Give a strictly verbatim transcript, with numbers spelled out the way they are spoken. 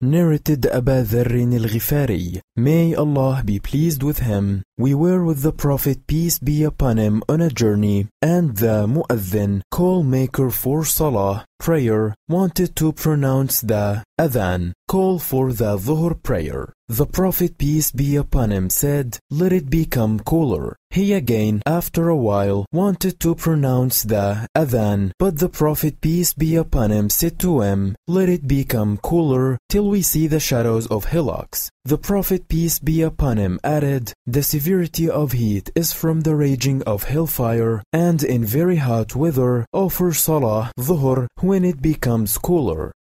narrated Aba Dharr al-Ghifari, may Allah be pleased with him, we were with the Prophet peace be upon him on a journey, and the mu'adhin, call maker for salah, prayer, wanted to pronounce the adhan, call for the dhuhr prayer. The Prophet peace be upon him said, let it become cooler. He again, after a while, wanted to pronounce the adhan, but the Prophet peace be upon him said to him, let it become cooler till we see the shadows of hillocks. The Prophet peace be upon him added, the severity of heat is from the raging of hellfire, and in very hot weather offer salah dhuhr when it becomes cooler.